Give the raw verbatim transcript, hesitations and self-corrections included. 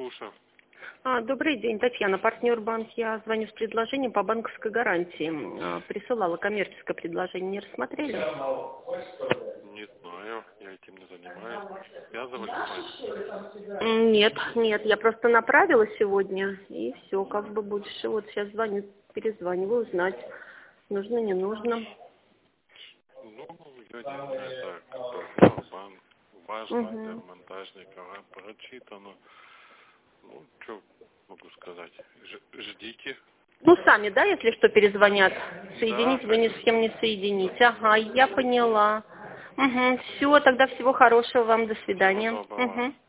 слушаю. А, Добрый день, Татьяна, партнер банк. Я звоню с предложением по банковской гарантии. А, Присылала коммерческое предложение, не рассмотрели? Не знаю, я этим не занимаюсь. Связывались с вами? М, Нет, нет, я просто направила сегодня, и все, как бы больше. Вот сейчас звоню, перезваниваю, узнать, нужно, не нужно. Ну, я не знаю, это как бы банк, важно для Угу. монтажника, прочитано. Ну, что могу сказать? Ж- ждите. Ну, сами, да, если что, перезвонят. Да, Соединить вы ни с конечно. кем не соедините. Ага, я поняла. Угу, все, тогда всего хорошего вам, до Всего свидания. доброго. Угу.